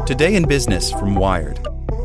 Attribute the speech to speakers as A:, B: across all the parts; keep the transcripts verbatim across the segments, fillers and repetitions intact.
A: Today in Business from Wired.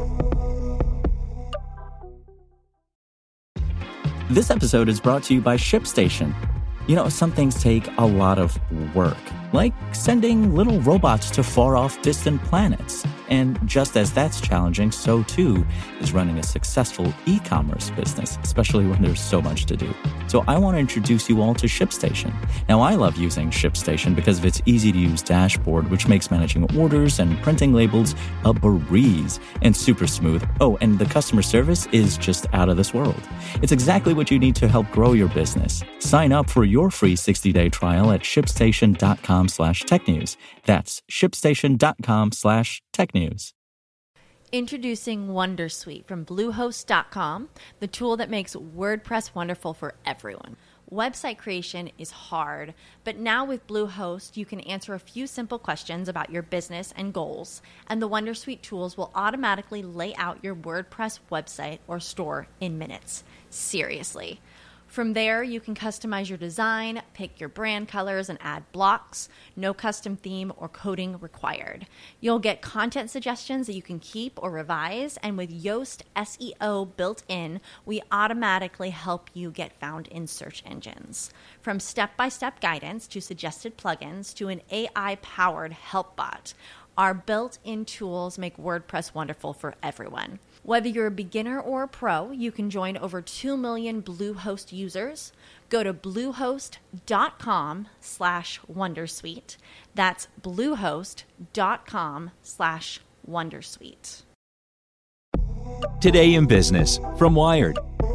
B: This episode is brought to you by ShipStation. You know, some things take a lot of work, like sending little robots to far-off distant planets. And just as that's challenging, so too is running a successful e-commerce business, especially when there's so much to do. So I want to introduce you all to ShipStation. Now, I love using ShipStation because of its easy-to-use dashboard, which makes managing orders and printing labels a breeze and super smooth. Oh, and the customer service is just out of this world. It's exactly what you need to help grow your business. Sign up for your free sixty-day trial at shipstation.com slash tech news. That's shipstation.com slash tech news.
C: Introducing Wondersuite from Bluehost dot com, the tool that makes WordPress wonderful for everyone. Website creation is hard, but now with Bluehost, you can answer a few simple questions about your business and goals, and the Wondersuite tools will automatically lay out your WordPress website or store in minutes. Seriously. From there, you can customize your design, pick your brand colors, and add blocks. No custom theme or coding required. You'll get content suggestions that you can keep or revise, and with Yoast S E O built in, we automatically help you get found in search engines. From step-by-step guidance to suggested plugins to an A I-powered help bot, our built-in tools make WordPress wonderful for everyone. Whether you're a beginner or a pro, you can join over two million Bluehost users. Go to bluehost.com slash Wondersuite. That's bluehost.com slash Wondersuite.
D: Today in Business from Wired.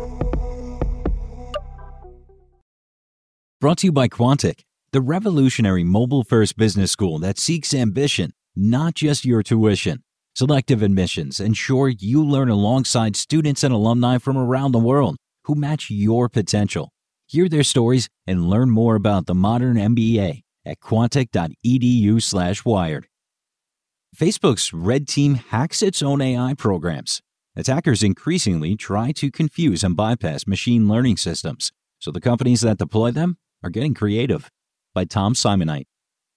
D: Brought to you by Quantic, the revolutionary mobile-first business school that seeks ambition, not just your tuition. Selective admissions ensure you learn alongside students and alumni from around the world who match your potential. Hear their stories and learn more about the modern M B A at quantic.edu slash wired. Facebook's Red Team hacks its own A I programs. Attackers increasingly try to confuse and bypass machine learning systems, so the companies that deploy them are getting creative. By Tom Simonite.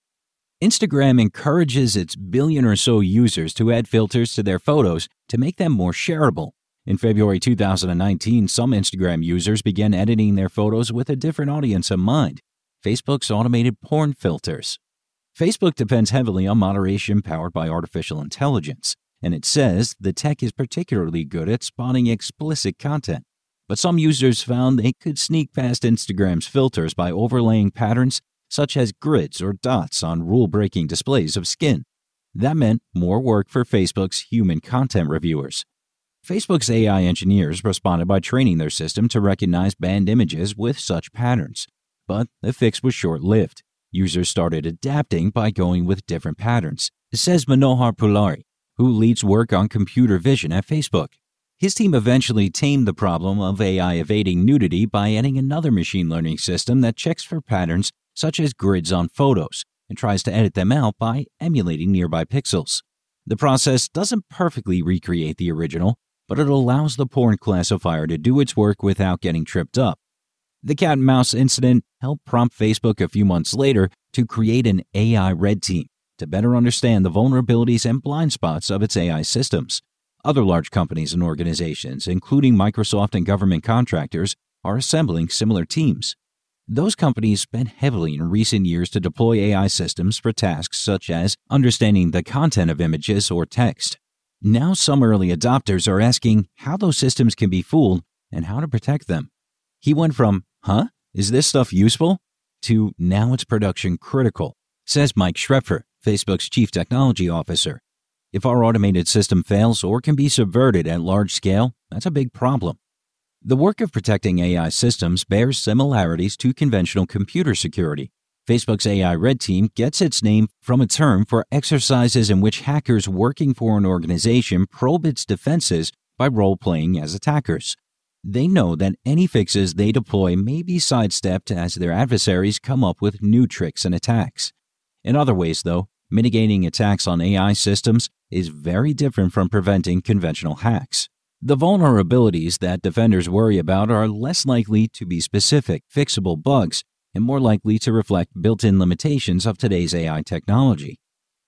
D: Instagram encourages its billion or so users to add filters to their photos to make them more shareable. In February two thousand nineteen, some Instagram users began editing their photos with a different audience in mind: Facebook's automated porn filters. Facebook depends heavily on moderation powered by artificial intelligence, and it says the tech is particularly good at spotting explicit content. But some users found they could sneak past Instagram's filters by overlaying patterns such as grids or dots on rule-breaking displays of skin. That meant more work for Facebook's human content reviewers. Facebook's A I engineers responded by training their system to recognize banned images with such patterns. But the fix was short-lived. Users started adapting by going with different patterns, says Manohar Pulari, who leads work on computer vision at Facebook. His team eventually tamed the problem of A I evading nudity by adding another machine learning system that checks for patterns such as grids on photos, and tries to edit them out by emulating nearby pixels. The process doesn't perfectly recreate the original, but it allows the porn classifier to do its work without getting tripped up. The cat and mouse incident helped prompt Facebook a few months later to create an A I red team to better understand the vulnerabilities and blind spots of its A I systems. Other large companies and organizations, including Microsoft and government contractors, are assembling similar teams. Those companies spent heavily in recent years to deploy A I systems for tasks such as understanding the content of images or text. Now some early adopters are asking how those systems can be fooled and how to protect them. He went from, huh, is this stuff useful? to now it's production critical, says Mike Schrepfer, Facebook's chief technology officer. If our automated system fails or can be subverted at large scale, that's a big problem. The work of protecting A I systems bears similarities to conventional computer security. Facebook's A I Red Team gets its name from a term for exercises in which hackers working for an organization probe its defenses by role-playing as attackers. They know that any fixes they deploy may be sidestepped as their adversaries come up with new tricks and attacks. In other ways, though, mitigating attacks on A I systems is very different from preventing conventional hacks. The vulnerabilities that defenders worry about are less likely to be specific, fixable bugs and more likely to reflect built-in limitations of today's A I technology.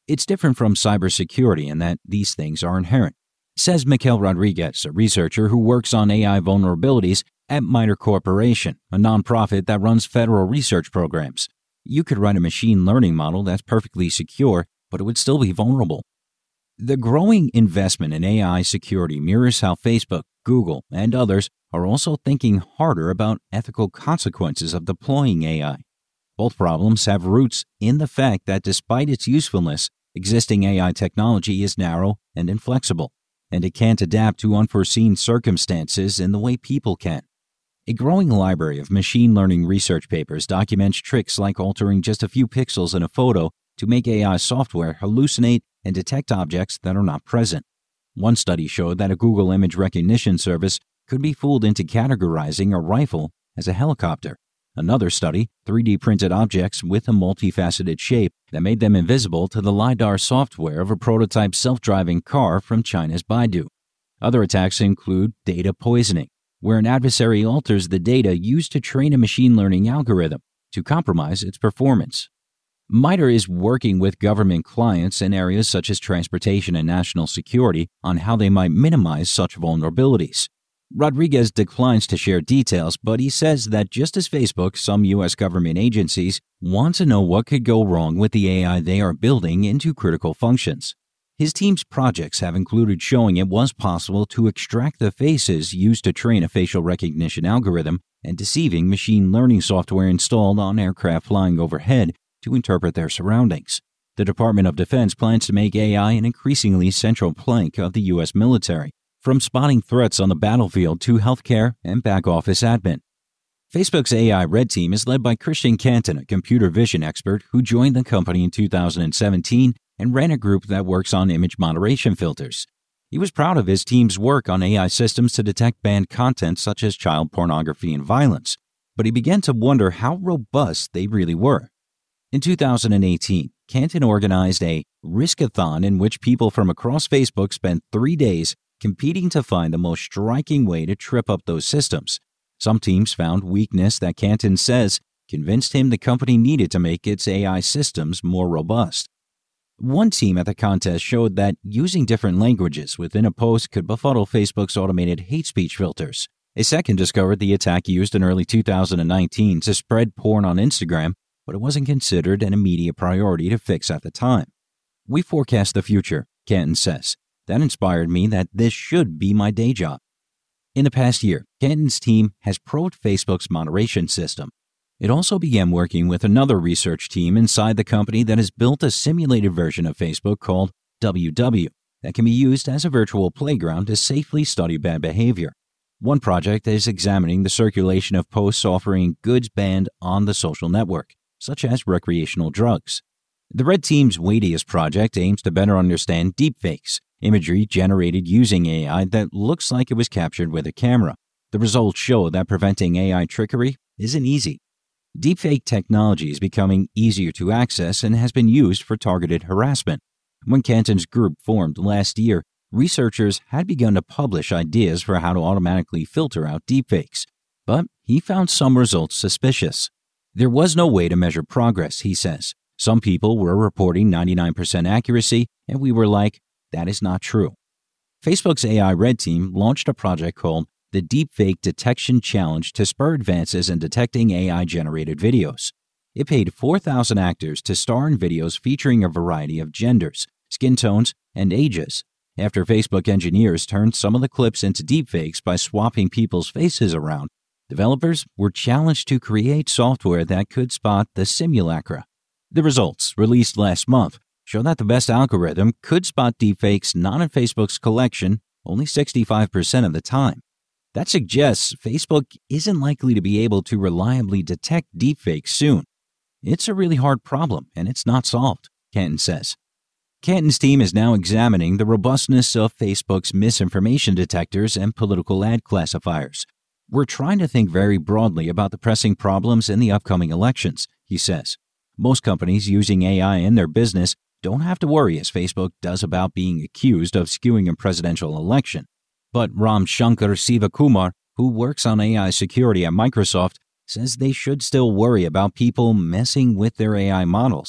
D: It's different from cybersecurity in that these things are inherent, says Mikel Rodriguez, a researcher who works on A I vulnerabilities at MITRE Corporation, a nonprofit that runs federal research programs. You could write a machine learning model that's perfectly secure, but it would still be vulnerable. The growing investment in A I security mirrors how Facebook, Google, and others are also thinking harder about ethical consequences of deploying A I. Both problems have roots in the fact that despite its usefulness, existing A I technology is narrow and inflexible, and it can't adapt to unforeseen circumstances in the way people can. A growing library of machine learning research papers documents tricks like altering just a few pixels in a photo to make A I software hallucinate and detect objects that are not present. One study showed that a Google image recognition service could be fooled into categorizing a rifle as a helicopter. Another study, three D printed objects with a multifaceted shape that made them invisible to the LiDAR software of a prototype self-driving car from China's Baidu. Other attacks include data poisoning, where an adversary alters the data used to train a machine learning algorithm to compromise its performance. MITRE is working with government clients in areas such as transportation and national security on how they might minimize such vulnerabilities. Rodriguez declines to share details, but he says that just as Facebook, some U S government agencies want to know what could go wrong with the A I they are building into critical functions. His team's projects have included showing it was possible to extract the faces used to train a facial recognition algorithm and deceiving machine learning software installed on aircraft flying overhead to interpret their surroundings. The Department of Defense plans to make A I an increasingly central plank of the U S military, from spotting threats on the battlefield to healthcare and back-office admin. Facebook's A I Red Team is led by Christian Canton, a computer vision expert who joined the company in two thousand seventeen and ran a group that works on image moderation filters. He was proud of his team's work on A I systems to detect banned content such as child pornography and violence, but he began to wonder how robust they really were. In two thousand eighteen, Canton organized a risk-a-thon in which people from across Facebook spent three days competing to find the most striking way to trip up those systems. Some teams found weakness that Canton says convinced him the company needed to make its A I systems more robust. One team at the contest showed that using different languages within a post could befuddle Facebook's automated hate speech filters. A second discovered the attack used in early two thousand nineteen to spread porn on Instagram, but it wasn't considered an immediate priority to fix at the time. "We forecast the future," Canton says. "That inspired me that this should be my day job." In the past year, Canton's team has probed Facebook's moderation system. It also began working with another research team inside the company that has built a simulated version of Facebook called W W that can be used as a virtual playground to safely study bad behavior. One project is examining the circulation of posts offering goods banned on the social network, such as recreational drugs. The Red Team's weightiest project aims to better understand deepfakes, imagery generated using A I that looks like it was captured with a camera. The results show that preventing A I trickery isn't easy. Deepfake technology is becoming easier to access and has been used for targeted harassment. When Canton's group formed last year, researchers had begun to publish ideas for how to automatically filter out deepfakes, but he found some results suspicious. There was no way to measure progress, he says. Some people were reporting ninety-nine percent accuracy, and we were like, that is not true. Facebook's A I Red Team launched a project called the Deepfake Detection Challenge to spur advances in detecting A I-generated videos. It paid four thousand actors to star in videos featuring a variety of genders, skin tones, and ages. After Facebook engineers turned some of the clips into deepfakes by swapping people's faces around, developers were challenged to create software that could spot the simulacra. The results, released last month, show that the best algorithm could spot deepfakes not in Facebook's collection only sixty-five percent of the time. That suggests Facebook isn't likely to be able to reliably detect deepfakes soon. It's a really hard problem, and it's not solved, Canton says. Canton's team is now examining the robustness of Facebook's misinformation detectors and political ad classifiers. "We're trying to think very broadly about the pressing problems in the upcoming elections," he says. Most companies using A I in their business don't have to worry as Facebook does about being accused of skewing a presidential election. But Ram Shankar Sivakumar, who works on A I security at Microsoft, says they should still worry about people messing with their A I models.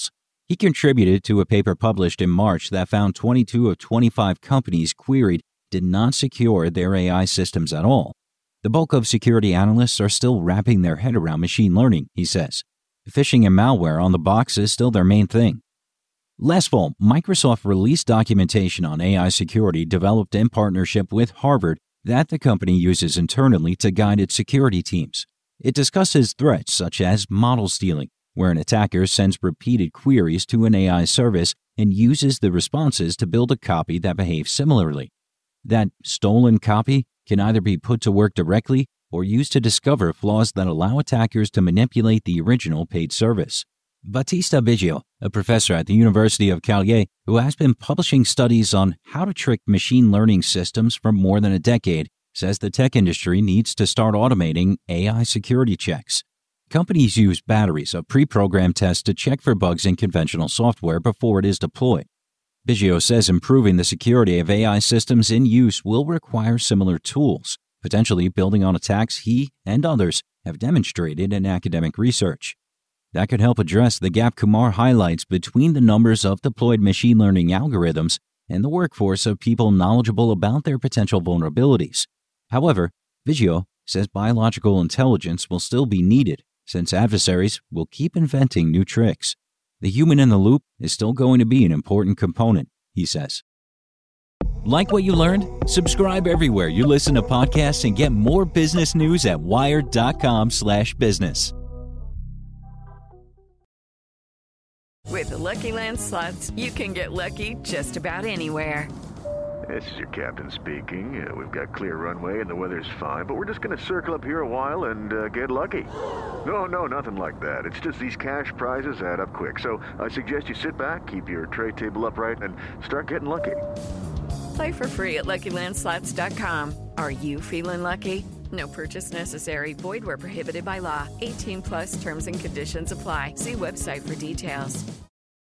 D: He contributed to a paper published in March that found twenty-two of twenty-five companies queried did not secure their A I systems at all. The bulk of security analysts are still wrapping their head around machine learning, he says. Phishing and malware on the box is still their main thing. Last fall, Microsoft released documentation on A I security developed in partnership with Harvard that the company uses internally to guide its security teams. It discusses threats such as model stealing, where an attacker sends repeated queries to an A I service and uses the responses to build a copy that behaves similarly. That stolen copy can either be put to work directly or used to discover flaws that allow attackers to manipulate the original paid service. Battista Biggio, a professor at the University of Cagliari who has been publishing studies on how to trick machine learning systems for more than a decade, says the tech industry needs to start automating A I security checks. Companies use batteries of pre-programmed tests to check for bugs in conventional software before it is deployed. Biggio says improving the security of A I systems in use will require similar tools, potentially building on attacks he and others have demonstrated in academic research. That could help address the gap Kumar highlights between the numbers of deployed machine learning algorithms and the workforce of people knowledgeable about their potential vulnerabilities. However, Biggio says biological intelligence will still be needed since adversaries will keep inventing new tricks. The human in the loop is still going to be an important component, he says. Like what you learned? Subscribe everywhere you listen to podcasts and get more business news at wired.com slash business.
E: With the Lucky Land Slots, you can get lucky just about anywhere.
F: This is your captain speaking. Uh, we've got clear runway and the weather's fine, but we're just going to circle up here a while and uh, get lucky. No, no, nothing like that. It's just these cash prizes add up quick. So I suggest you sit back, keep your tray table upright, and start getting lucky.
E: Play for free at Lucky Land Slots dot com. Are you feeling lucky? No purchase necessary. Void where prohibited by law. eighteen plus terms and conditions apply. See website for details.